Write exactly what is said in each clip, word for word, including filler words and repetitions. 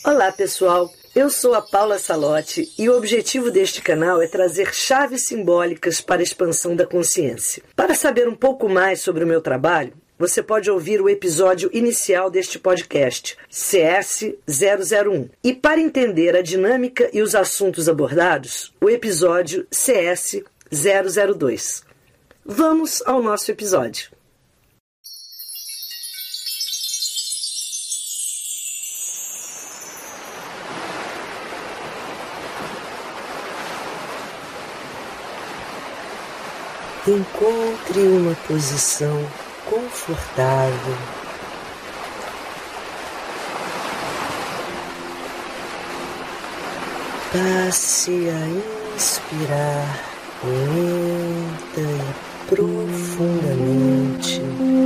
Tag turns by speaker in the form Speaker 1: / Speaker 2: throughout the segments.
Speaker 1: Olá pessoal, eu sou a Paula Salotti e o objetivo deste canal é trazer chaves simbólicas para a expansão da consciência. Para saber um pouco mais sobre o meu trabalho, você pode ouvir o episódio inicial deste podcast, C S zero zero um. E para entender a dinâmica e os assuntos abordados, o episódio C S zero zero dois. Vamos ao nosso episódio. Encontre uma posição confortável. Passe a inspirar lenta e profundamente.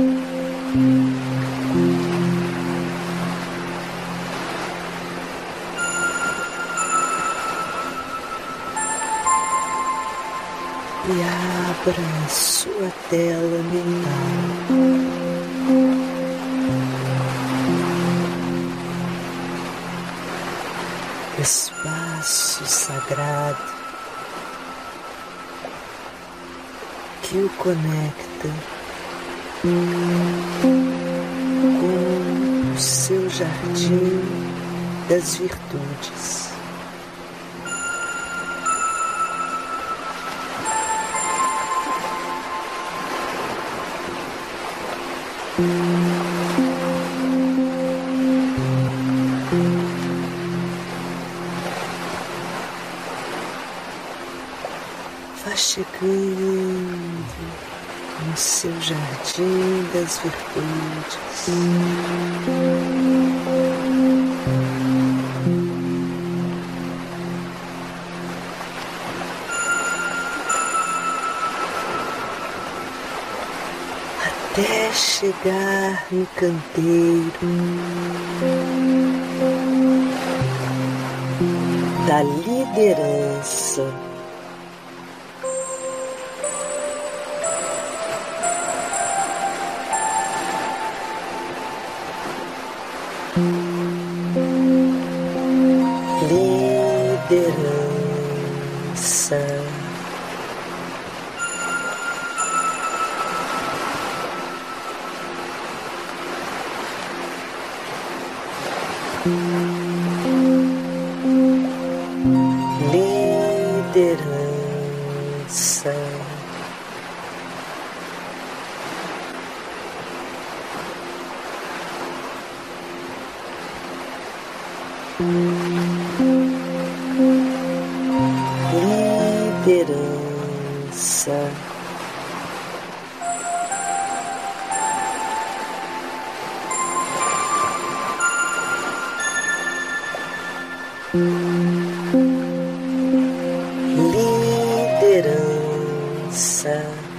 Speaker 1: E abra a sua tela mental. Espaço sagrado que o conecta com o seu jardim das virtudes. Vá chegando no seu jardim das virtudes. Até chegar no canteiro da liderança. Liderança. Liderança. Liderança. Liderança.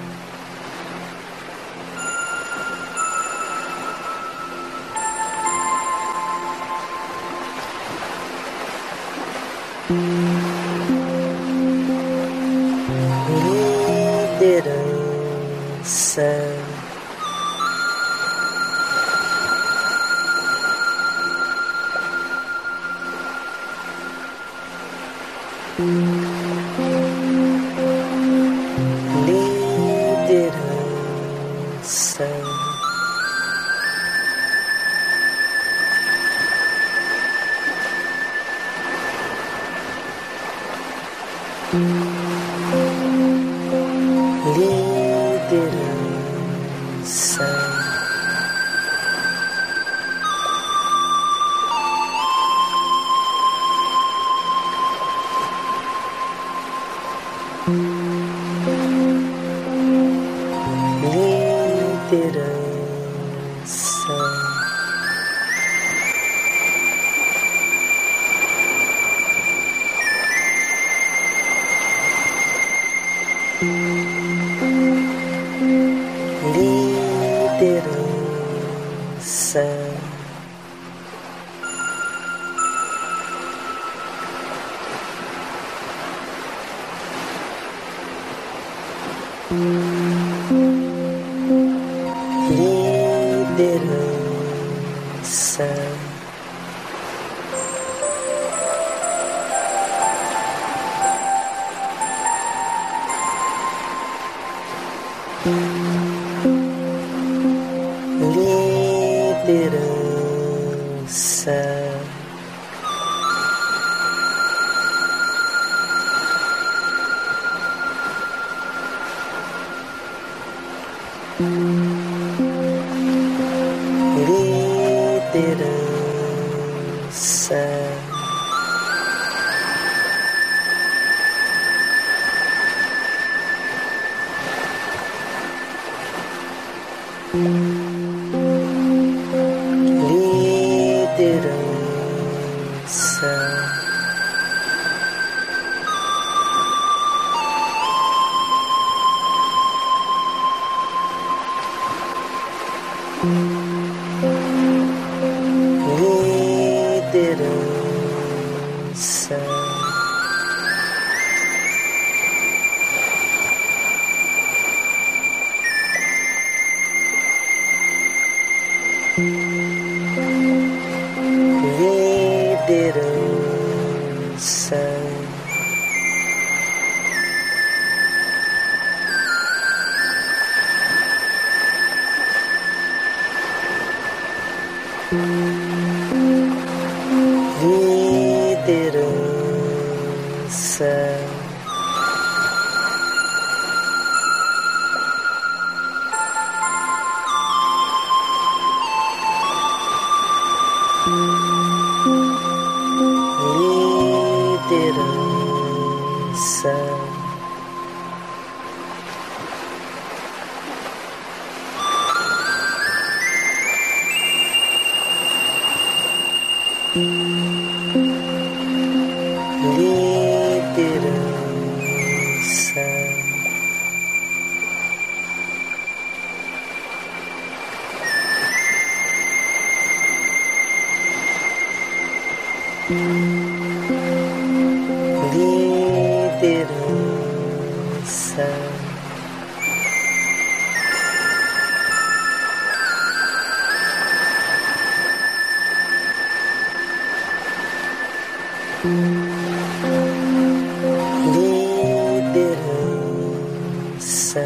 Speaker 1: Liderança. Liderança. Liderança. Liderança. Liderança. Liderança. liderança, liderança, liderança, liderança, liderança, liderança, liderança, liderança, liderança, liderança,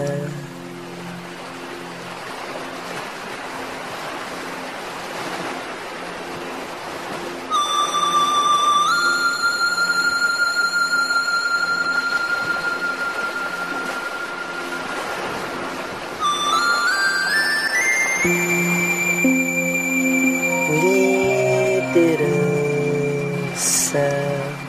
Speaker 1: liderança,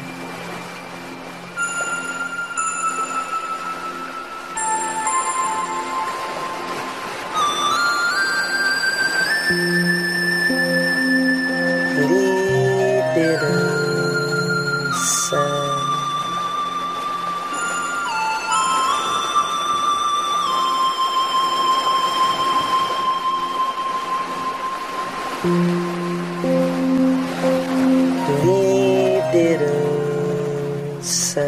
Speaker 1: liderança, liderança,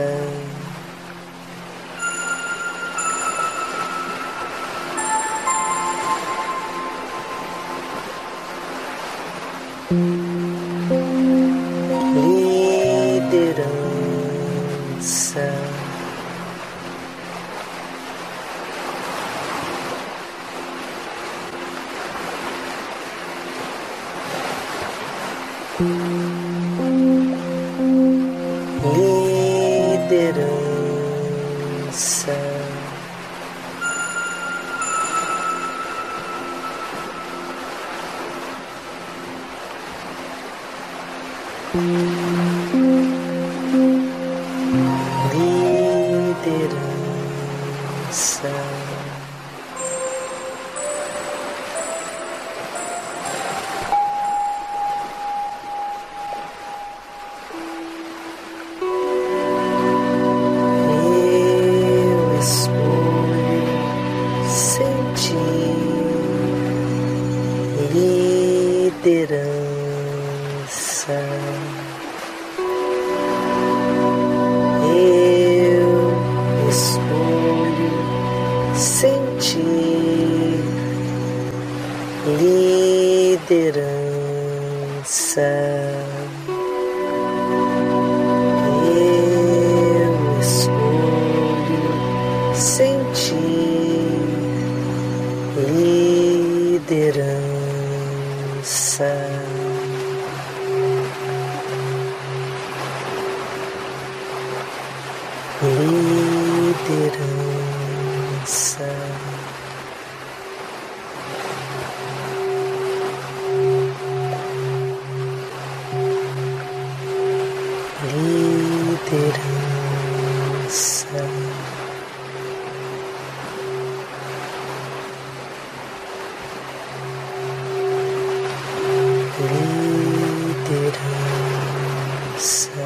Speaker 1: liderança, liderança, liderança, eu escolho sentir liderança. Eu escolho sentir liderança. Eu escolho sentir liderança. liderança, liderança, liderança.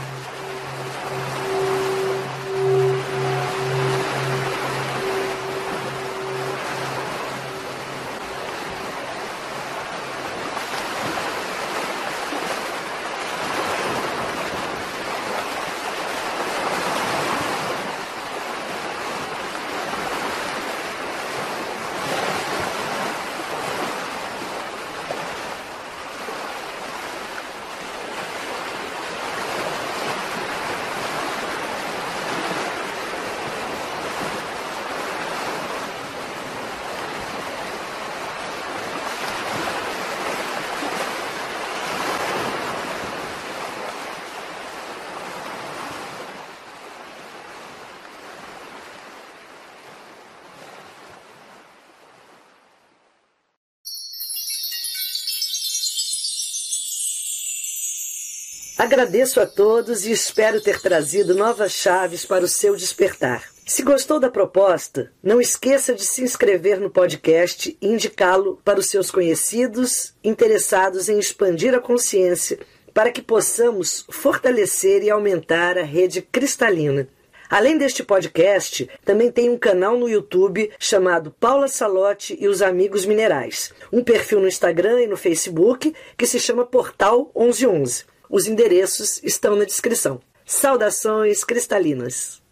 Speaker 1: Agradeço a todos e espero ter trazido novas chaves para o seu despertar. Se gostou da proposta, não esqueça de se inscrever no podcast e indicá-lo para os seus conhecidos interessados em expandir a consciência para que possamos fortalecer e aumentar a rede cristalina. Além deste podcast, também tem um canal no YouTube chamado Paula Salotti e os Amigos Minerais, um perfil no Instagram e no Facebook que se chama Portal onze onze. Os endereços estão na descrição. Saudações cristalinas!